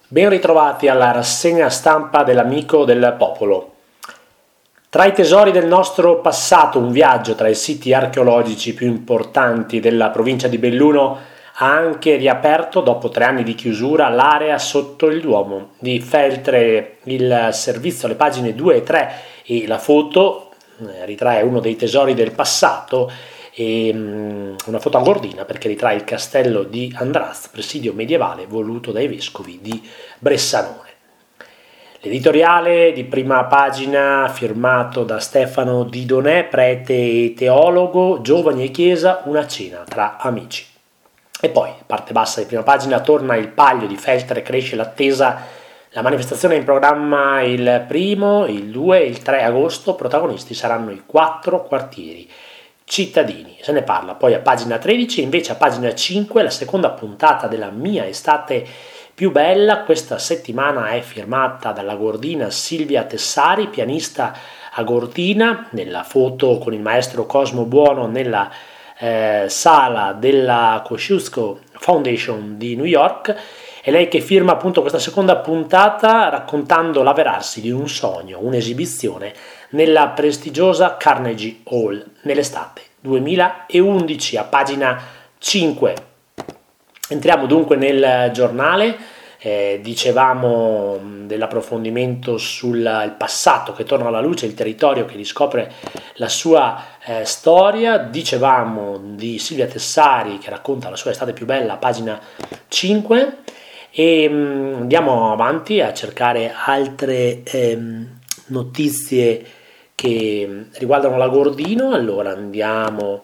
Ben ritrovati alla rassegna stampa dell'Amico del Popolo. Tra i tesori del nostro passato, un viaggio tra i siti archeologici più importanti della provincia di Belluno ha anche riaperto, dopo 3 anni di chiusura, l'area sotto il Duomo di Feltre. Il servizio alle pagine 2 e 3 e la foto ritrae uno dei tesori del passato, e una foto agordina perché ritrae il castello di Andraz, presidio medievale voluto dai vescovi di Bressanone. L'editoriale di prima pagina, firmato da Stefano Didonè, prete e teologo, giovani e chiesa, una cena tra amici. E poi, parte bassa di prima pagina, torna il Palio di Feltre, cresce l'attesa. La manifestazione è in programma il 1, il 2 e il 3 agosto, protagonisti saranno i 4 quartieri cittadini. Se ne parla poi a pagina 13, invece a pagina 5 la seconda puntata della mia estate più bella. Questa settimana è firmata dalla gordina Silvia Tessari, pianista agordina, nella foto con il maestro Cosmo Buono nella sala della Kosciuszko Foundation di New York. È lei che firma appunto questa seconda puntata, raccontando l'avverarsi di un sogno, un'esibizione nella prestigiosa Carnegie Hall nell'estate 2011, a pagina 5. Entriamo dunque nel giornale. Dicevamo dell'approfondimento sul passato che torna alla luce, il territorio che riscopre la sua storia. Dicevamo di Silvia Tessari che racconta la sua estate più bella, a pagina 5, e andiamo avanti a cercare altre notizie che riguardano l'Agordino. Allora andiamo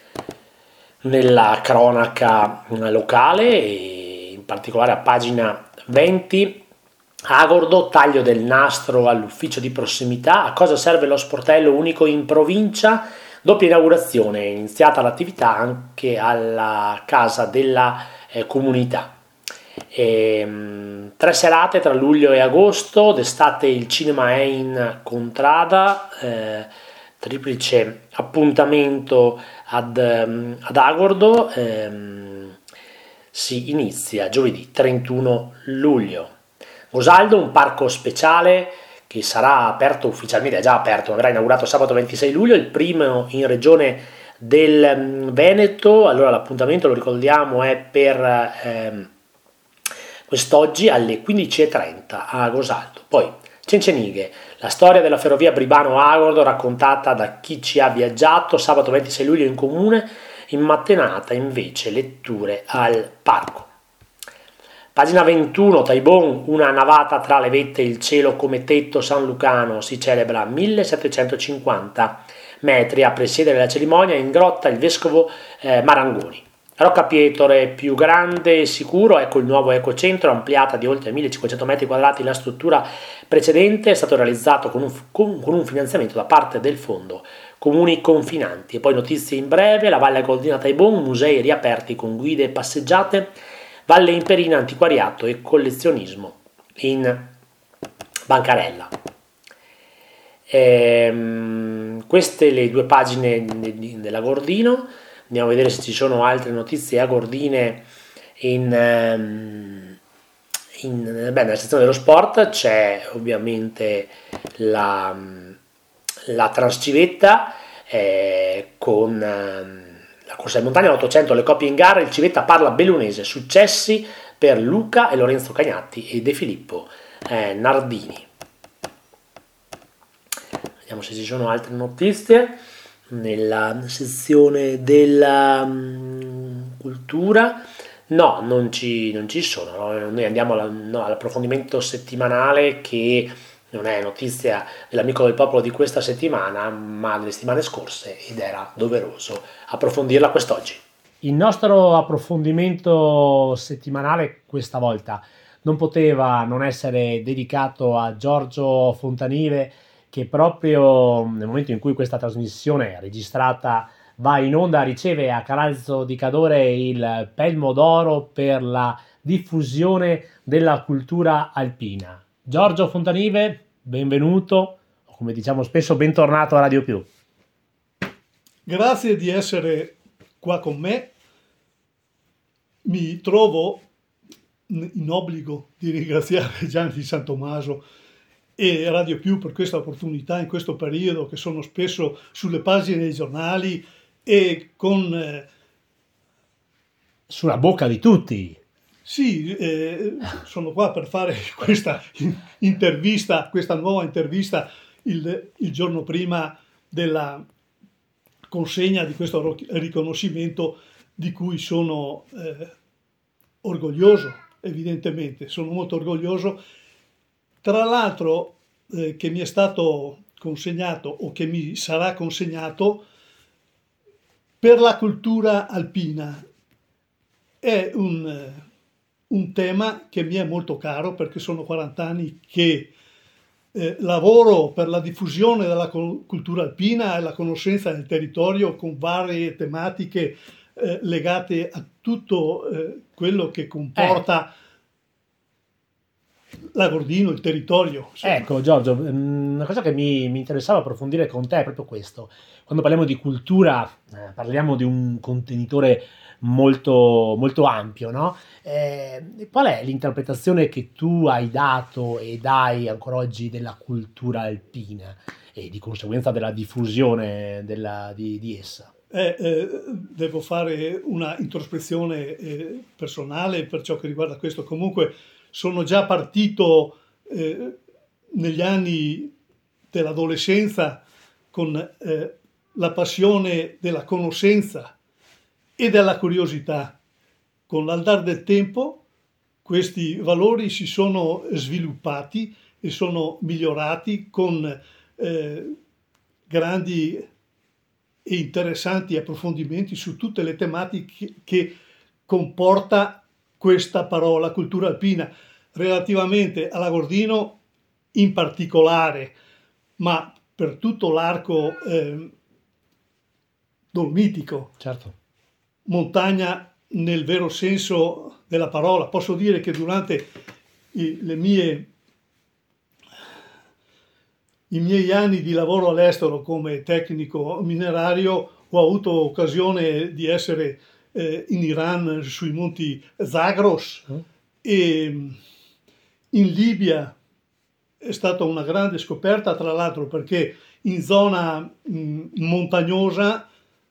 nella cronaca locale e in particolare a pagina 20. Agordo, taglio del nastro all'ufficio di prossimità. A cosa serve lo sportello unico in provincia? Doppia inaugurazione, iniziata l'attività anche alla casa della comunità. 3 serate tra luglio e agosto. D'estate il cinema è in contrada, triplice appuntamento ad Agordo. Si inizia giovedì 31 luglio. Gosaldo, un parco speciale che sarà aperto ufficialmente, è già aperto, verrà inaugurato sabato 26 luglio, il primo in regione del Veneto. Allora l'appuntamento, lo ricordiamo, è per quest'oggi alle 15:30 a Gosaldo. Poi Cencenighe, la storia della ferrovia Bribano-Agordo raccontata da chi ci ha viaggiato, sabato 26 luglio in comune. In mattinata invece letture al parco. Pagina 21, Taibon, una navata tra le vette e il cielo come tetto sanlucano. Si celebra 1750 metri. A presiedere la cerimonia in grotta il vescovo Marangoni. Rocca Pietore, più grande e sicuro, ecco il nuovo ecocentro, ampliata di oltre 1500 metri quadrati. La struttura precedente è stato realizzato con un finanziamento da parte del fondo Comuni Confinanti. E poi notizie in breve: la Valle Agoldina Taibon, musei riaperti con guide e passeggiate. Valle Imperina, antiquariato e collezionismo in bancarella. Queste le 2 pagine dell'Agordino. Andiamo a vedere se ci sono altre notizie agordine nella sezione dello sport. C'è ovviamente la Transcivetta con la corsa in montagna, l'800, le coppie in gara. Il Civetta parla bellunese, successi per Luca e Lorenzo Cagnatti e De Filippo Nardini. Vediamo se ci sono altre notizie nella sezione della cultura. No, non ci sono. Noi andiamo all'approfondimento settimanale, che non è notizia dell'Amico del Popolo di questa settimana, ma delle settimane scorse, ed era doveroso approfondirla quest'oggi. Il nostro approfondimento settimanale questa volta non poteva non essere dedicato a Giorgio Fontanive, che proprio nel momento in cui questa trasmissione registrata va in onda riceve a Calalzo di Cadore il Pelmo d'Oro per la diffusione della cultura alpina. Giorgio Fontanive, benvenuto, o come diciamo spesso, bentornato a Radio Più. Grazie di essere qua con me. Mi trovo in obbligo di ringraziare Gianni Di Santomaso e Radio Più per questa opportunità in questo periodo, che sono spesso sulle pagine dei giornali e con... Sulla bocca di tutti. Sì, sono qua per fare questa intervista, questa nuova intervista il giorno prima della consegna di questo riconoscimento di cui sono orgoglioso, evidentemente, sono molto orgoglioso. Tra l'altro che mi è stato consegnato o che mi sarà consegnato per la cultura alpina. È un tema che mi è molto caro perché sono 40 anni che lavoro per la diffusione della cultura alpina e la conoscenza del territorio con varie tematiche legate a tutto quello che comporta l'Agordino, il territorio. Insomma. Ecco Giorgio, una cosa che mi interessava approfondire con te è proprio questo. Quando parliamo di cultura parliamo di un contenitore molto, molto ampio, no? Qual è l'interpretazione che tu hai dato e dai ancora oggi della cultura alpina e di conseguenza della diffusione di essa? Devo fare una introspezione personale per ciò che riguarda questo. Comunque sono già partito negli anni dell'adolescenza con la passione della conoscenza e della curiosità. Con l'andare del tempo questi valori si sono sviluppati e sono migliorati con grandi e interessanti approfondimenti su tutte le tematiche che comporta questa parola cultura alpina, relativamente all'Agordino in particolare, ma per tutto l'arco dolomitico. Certo. Montagna nel vero senso della parola. Posso dire che durante i miei anni di lavoro all'estero come tecnico minerario ho avuto occasione di essere in Iran sui monti Zagros e in Libia. È stata una grande scoperta, tra l'altro, perché in zona montagnosa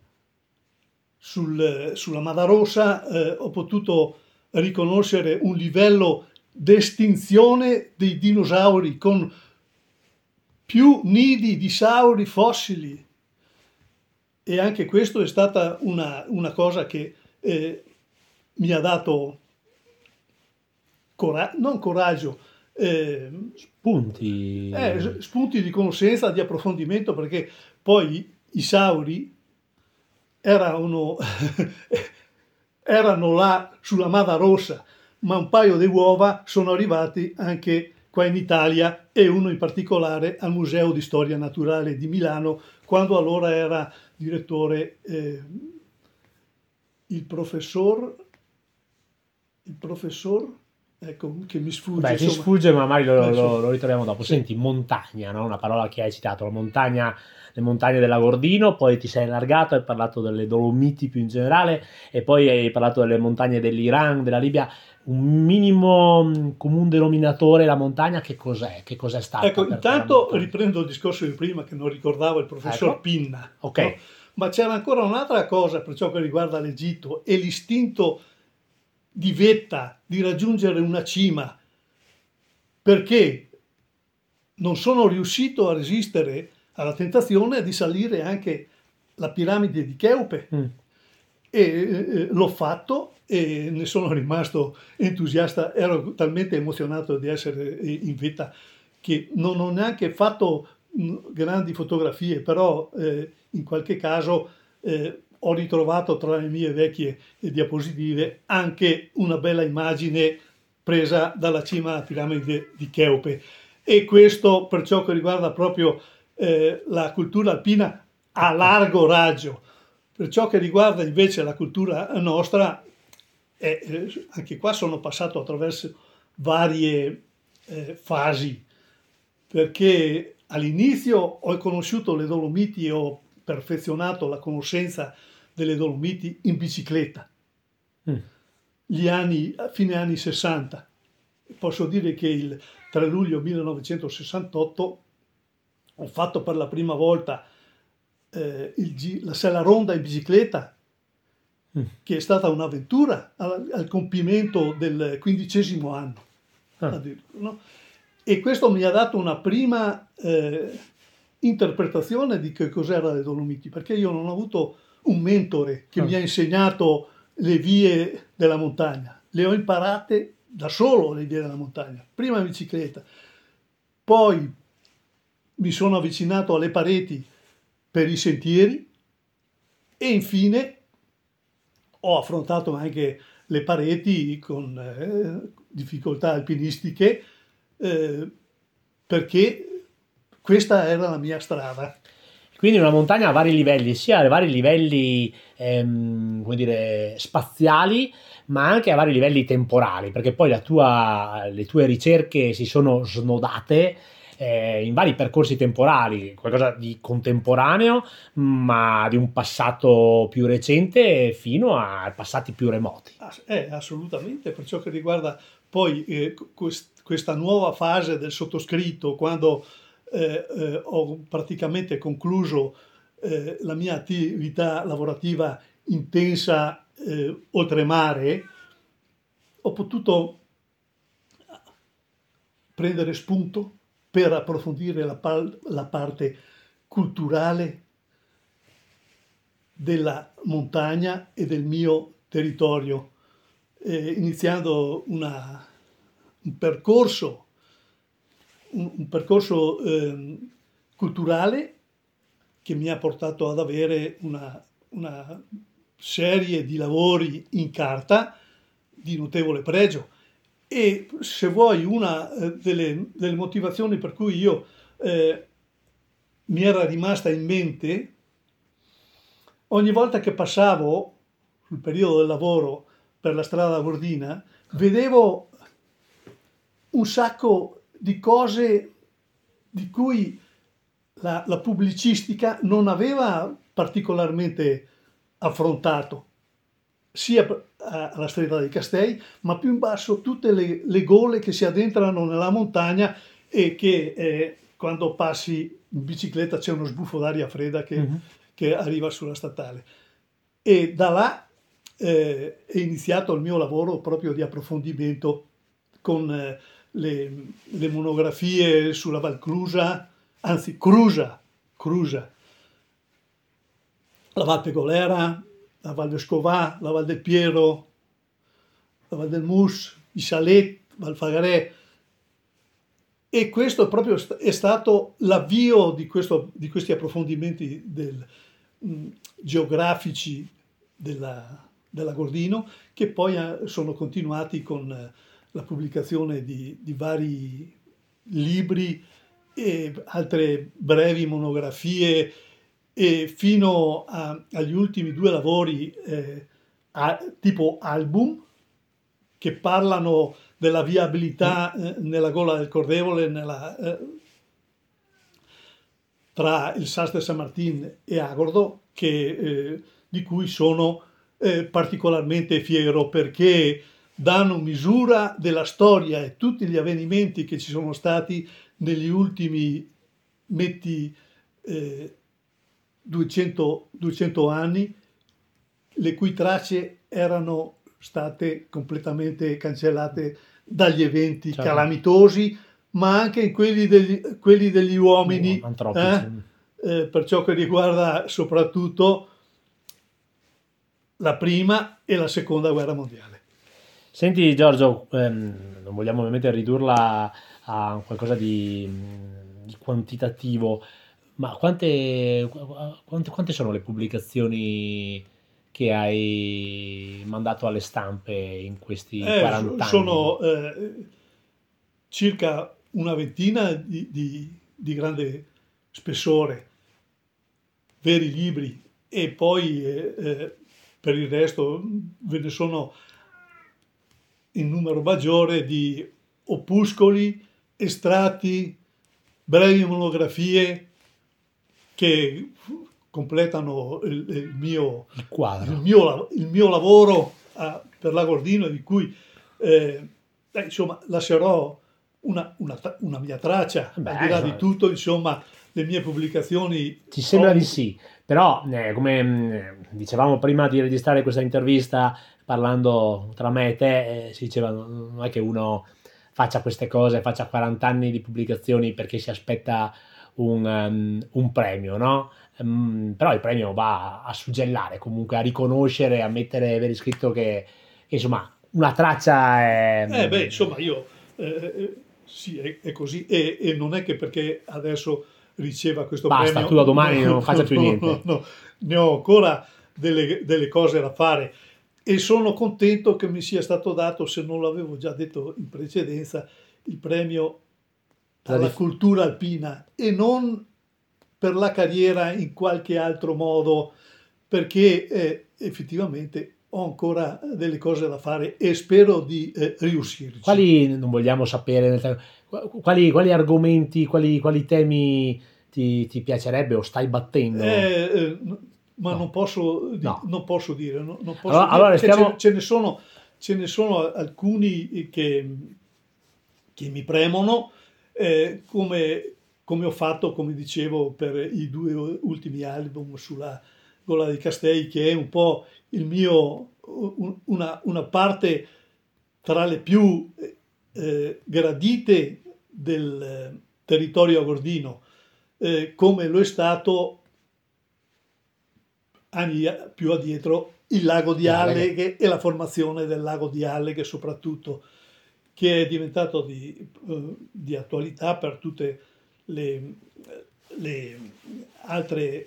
sulla Madarossa ho potuto riconoscere un livello d'estinzione dei dinosauri con più nidi di sauri fossili, e anche questo è stata una cosa che mi ha dato non coraggio, spunti di conoscenza, di approfondimento, perché poi i sauri erano là sulla Madarossa, ma un paio di uova sono arrivati anche qua in Italia, e uno in particolare al Museo di Storia Naturale di Milano, quando allora era direttore il professor, ecco, che mi sfugge. Beh, ti sfugge, ma magari lo ritroviamo dopo. Sì. Senti, montagna, no? Una parola che hai citato, la montagna, le montagne dell'Agordino, poi ti sei allargato, hai parlato delle Dolomiti più in generale, e poi hai parlato delle montagne dell'Iran, della Libia. Un minimo comune denominatore, la montagna, che cos'è? Che cos'è stata? Ecco, intanto riprendo il discorso di prima che non ricordavo, il professor Pinna. Ok. No? Ma c'era ancora un'altra cosa per ciò che riguarda l'Egitto, e l'istinto di vetta di raggiungere una cima, perché non sono riuscito a resistere alla tentazione di salire anche la piramide di Cheope e l'ho fatto e ne sono rimasto entusiasta. Ero talmente emozionato di essere in vetta che non ho neanche fatto grandi fotografie, però in qualche caso ho ritrovato tra le mie vecchie diapositive anche una bella immagine presa dalla cima della piramide di Cheope. E questo per ciò che riguarda proprio la cultura alpina a largo raggio. Per ciò che riguarda invece la cultura nostra, anche qua sono passato attraverso varie fasi, perché all'inizio ho conosciuto le Dolomiti e ho perfezionato la conoscenza delle Dolomiti in bicicletta. fine anni 60. Posso dire che il 3 luglio 1968 ho fatto per la prima volta la sella ronda in bicicletta, che è stata un'avventura al compimento del 15° anno. No? E questo mi ha dato una prima interpretazione di che cos'era le Dolomiti, perché io non ho avuto un mentore che mi ha insegnato le vie della montagna, le ho imparate da solo le vie della montagna, prima in bicicletta, poi mi sono avvicinato alle pareti per i sentieri e infine ho affrontato anche le pareti con difficoltà alpinistiche perché questa era la mia strada. Quindi una montagna a vari livelli, sia a vari livelli come dire, spaziali, ma anche a vari livelli temporali, perché poi le tue ricerche si sono snodate in vari percorsi temporali, qualcosa di contemporaneo, ma di un passato più recente fino a passati più remoti. Assolutamente, per ciò che riguarda poi questa nuova fase del sottoscritto, quando ho praticamente concluso la mia attività lavorativa intensa oltremare, ho potuto prendere spunto per approfondire la parte culturale della montagna e del mio territorio, iniziando un percorso culturale che mi ha portato ad avere una serie di lavori in carta di notevole pregio. E se vuoi, una delle motivazioni per cui io mi era rimasta in mente, ogni volta che passavo sul periodo del lavoro per la strada Gordina, vedevo un sacco di cose di cui la pubblicistica non aveva particolarmente affrontato, sia alla stretta dei Castei, ma più in basso tutte le gole che si addentrano nella montagna e che quando passi in bicicletta c'è uno sbuffo d'aria fredda che arriva sulla statale. E da là è iniziato il mio lavoro proprio di approfondimento con le monografie sulla Val Clusa, anzi Crusa, la Val Pegolera, la Val Vescovà, la Val del Piero, la Val del Mus, i Salet, Val Fagarè. E questo proprio è stato l'avvio di questi approfondimenti geografici della Gordino, che poi sono continuati con la pubblicazione di vari libri e altre brevi monografie, e fino agli ultimi 2 lavori tipo album che parlano della viabilità nella gola del Cordevole, tra il Sas de San Martin e Agordo, di cui sono particolarmente fiero, perché danno misura della storia e tutti gli avvenimenti che ci sono stati negli ultimi 200 anni, le cui tracce erano state completamente cancellate dagli eventi calamitosi, ma anche quelli degli uomini, per ciò che riguarda soprattutto la prima e la seconda guerra mondiale. Senti Giorgio, non vogliamo ovviamente ridurla a qualcosa di quantitativo, ma quante sono le pubblicazioni che hai mandato alle stampe in questi 40 anni? Sono circa una ventina di grande spessore, veri libri, e poi per il resto ve ne sono in numero maggiore di opuscoli, estratti, brevi monografie che completano il mio lavoro per l'Agordino, di cui insomma lascerò una mia traccia, Beh, al di là di tutto, insomma, le mie pubblicazioni. ci sembra di sì, però come dicevamo prima di registrare questa intervista, parlando tra me e te, si diceva non è che uno faccia queste cose, faccia 40 anni di pubblicazioni perché si aspetta un premio, no? Però il premio va a suggellare, comunque a riconoscere, a mettere, avere scritto che, insomma una traccia è... Beh, insomma, io sì, è così, e non è che perché adesso riceva questo Basta, premio, tu da domani non faccia più niente. no, ne ho ancora delle cose da fare, e sono contento che mi sia stato dato, se non l'avevo già detto in precedenza, il premio alla cultura alpina, e non per la carriera in qualche altro modo, perché effettivamente ho ancora delle cose da fare e spero di riuscirci. Quali non vogliamo sapere, quali argomenti, quali temi ti piacerebbe o stai battendo? Ma No. non posso, No. non posso dire, non posso Allora dire, perché stiamo... ce ne sono alcuni che mi premono, come ho fatto, come dicevo, per i 2 ultimi album sulla Gola dei Castei, che è un po' il mio, una parte tra le più gradite del territorio agordino, come lo è stato anni più addietro il lago di Alleghe e la formazione del lago di Alleghe soprattutto, che è diventato di attualità per tutte le altre,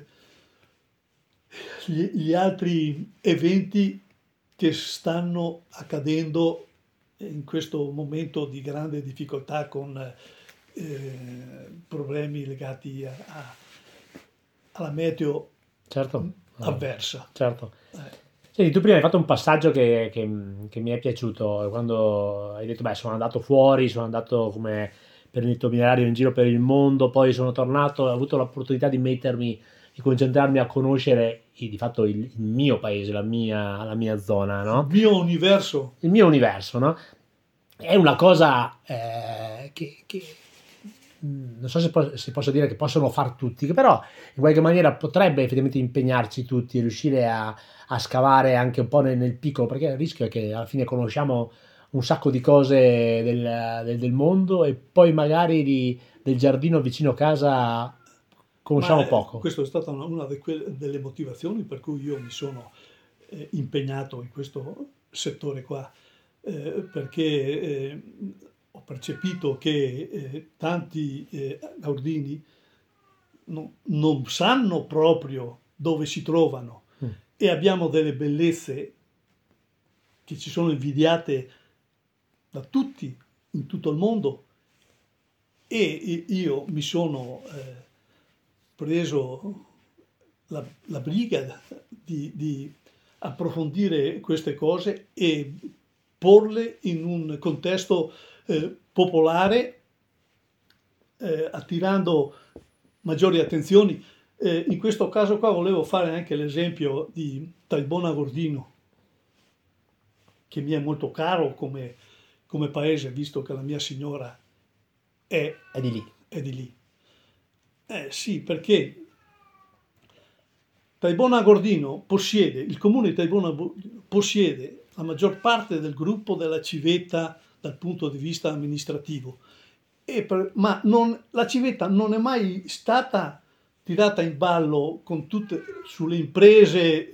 gli altri eventi che stanno accadendo in questo momento di grande difficoltà, con problemi legati alla meteo Certo. avversa. Certo. Senti, tu prima hai fatto un passaggio che mi è piaciuto, quando hai detto, beh, sono andato fuori, sono andato come perito minerario in giro per il mondo, poi sono tornato, ho avuto l'opportunità di concentrarmi a conoscere di fatto il mio paese, la mia zona, no? Il mio universo. Il mio universo, no? È una cosa che non so se posso dire che possono far tutti, che però in qualche maniera potrebbe effettivamente impegnarci tutti, riuscire a scavare anche un po' nel piccolo, perché il rischio è che alla fine conosciamo un sacco di cose del mondo e poi magari del giardino vicino a casa conosciamo poco. Questa è stata una delle motivazioni per cui io mi sono impegnato in questo settore qua, perché ho percepito che tanti gaudini non sanno proprio dove si trovano, e abbiamo delle bellezze che ci sono invidiate da tutti in tutto il mondo, e io mi sono preso la briga di approfondire queste cose e porle in un contesto popolare, attirando maggiori attenzioni. In questo caso qua volevo fare anche l'esempio di Taibona Gordino, che mi è molto caro come paese, visto che la mia signora è di lì. È di lì. Sì, perché Taibona Gordino il comune di Taibona possiede la maggior parte del gruppo della civetta dal punto di vista amministrativo, ma la civetta non è mai stata tirata in ballo sulle imprese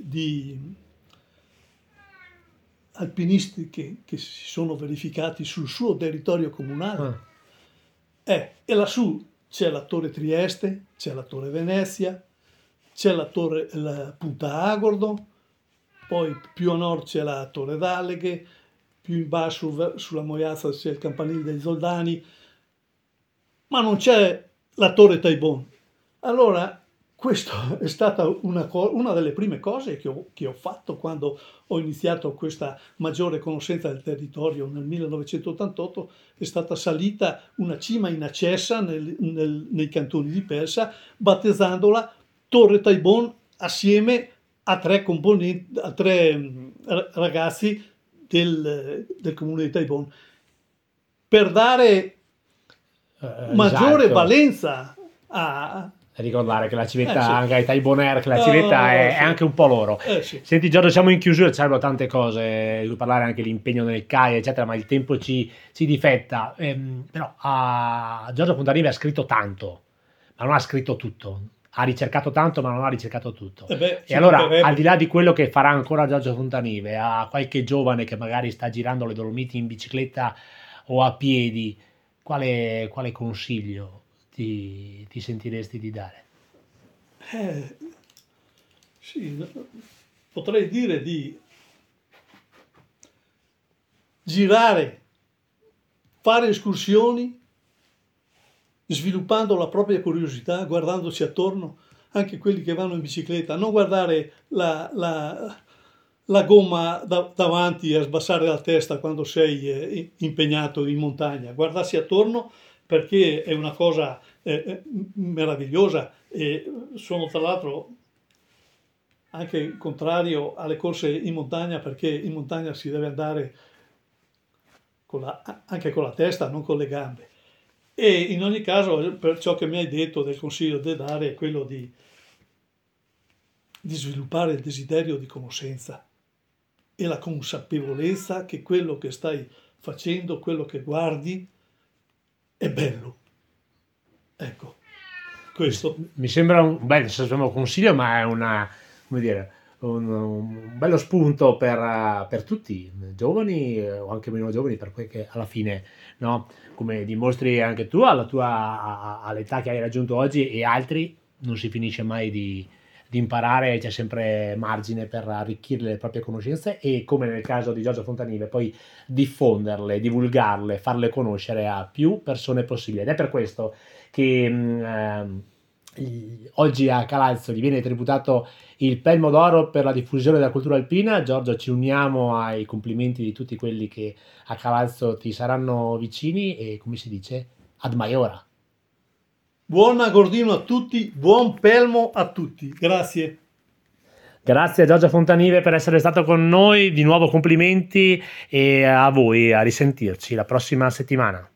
alpinistiche che si sono verificati sul suo territorio comunale. E lassù c'è la Torre Trieste, c'è la Torre Venezia, c'è la Punta Agordo, poi più a nord c'è la Torre d'Alleghe, più in basso sulla Moiazza c'è il campanile dei Zoldani, ma non c'è la Torre Taibon. Allora, questa è stata una delle prime cose che ho fatto quando ho iniziato questa maggiore conoscenza del territorio nel 1988. È stata salita una cima inaccessa nei cantoni di Persa, battezzandola Torre Taibon assieme a tre componenti, a tre ragazzi del comune di Taibon, per dare maggiore esatto. valenza a... Ricordare che la civetta, sì. anche ai Taiboner, che la civetta è sì. anche un po' loro. Sì. Senti Giorgio, siamo in chiusura, ci sarebbero tante cose di cui parlare, anche l'impegno nel CAI, eccetera, ma il tempo ci difetta. Però Giorgio Fontanive ha scritto tanto, ma non ha scritto tutto. Ha ricercato tanto, ma non ha ricercato tutto. E allora, al di là di quello che farà ancora Giorgio Fontanive, a qualche giovane che magari sta girando le Dolomiti in bicicletta o a piedi, quale consiglio ti sentiresti di dare? Sì, potrei dire di girare, fare escursioni, sviluppando la propria curiosità, guardandosi attorno, anche quelli che vanno in bicicletta, non guardare la gomma davanti e sbassare la testa quando sei impegnato in montagna, guardarsi attorno, perché è una cosa meravigliosa. E sono tra l'altro anche contrario alle corse in montagna, perché in montagna si deve andare anche con la testa, non con le gambe. E in ogni caso, per ciò che mi hai detto del consiglio da dare, è quello di sviluppare il desiderio di conoscenza e la consapevolezza che quello che stai facendo, quello che guardi, è bello. Ecco, questo. Mi sembra un bel consiglio, ma è un bello spunto per tutti, giovani o anche meno giovani, per quel che alla fine, no, come dimostri anche tu all'età che hai raggiunto oggi, e altri, non si finisce mai di imparare, c'è sempre margine per arricchire le proprie conoscenze e, come nel caso di Giorgio Fontanive, poi diffonderle, divulgarle, farle conoscere a più persone possibile. Ed è per questo che oggi a Calalzo gli viene tributato il Pelmo d'Oro per la diffusione della cultura alpina. Giorgio, ci uniamo ai complimenti di tutti quelli che a Calalzo ti saranno vicini e, come si dice, ad maiora. Buon Agordino a tutti, buon Pelmo a tutti, grazie. Grazie a Giorgio Fontanive per essere stato con noi, di nuovo complimenti, e a voi, a risentirci la prossima settimana.